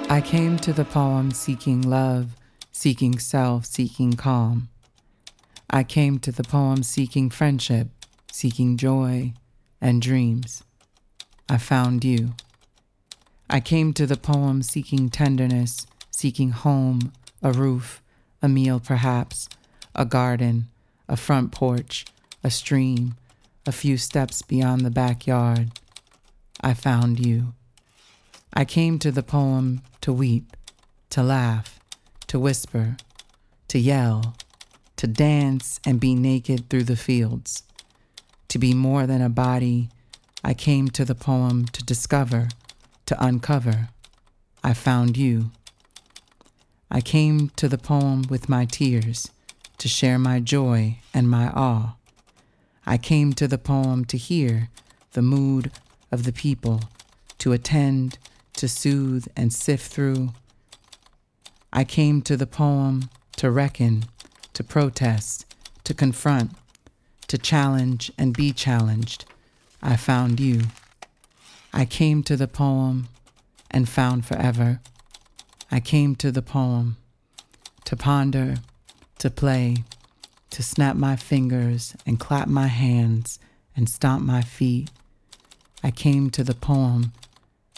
I came to the poem seeking love, seeking self, seeking calm. I came to the poem seeking friendship, seeking joy and dreams. I found you. I came to the poem seeking tenderness, seeking home, a roof, a meal perhaps, a garden, a front porch, a stream, a few steps beyond the backyard. I found you. I came to the poem to weep, to laugh, to whisper, to yell, to dance and be naked through the fields. To be more than a body, I came to the poem to discover, to uncover. I found you. I came to the poem with my tears, to share my joy and my awe. I came to the poem to hear the mood of the people, to attend, to soothe and sift through. I came to the poem to reckon, to protest, to confront, to challenge and be challenged. I found you. I came to the poem and found forever. I came to the poem to ponder, to play, to snap my fingers and clap my hands and stomp my feet. I came to the poem